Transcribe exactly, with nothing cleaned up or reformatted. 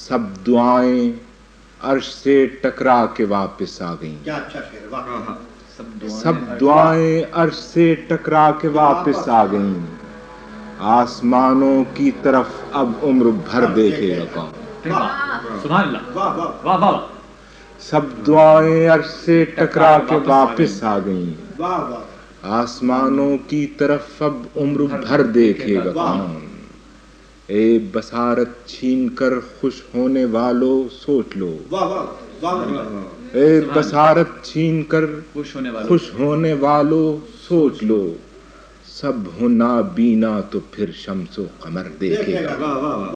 सब दुआएं अर्श से टकरा के वापस आ गईं। क्या अच्छा शेर, वाह। सब दुआएं अर्श से टकरा के वापस आ गईं। आसमानों की तरफ अब उम्र भर देखेगा कौन। सुभान अल्लाह, वाह वाह वाह वाह। सब दुआएं अर्श से टकरा के वापस आ गईं। वाह वाह। आसमानों की तरफ अब उम्र भर देखेगा कौन। ए बसारत छीन कर खुश होने वालों सोच लो। वाह वाह। ए बसारत छीन कर खुश होने वालों खुश होने वालों सोच लो। सब हो ना बीना तो फिर शम्सो कमर देखेगा। वाह वाह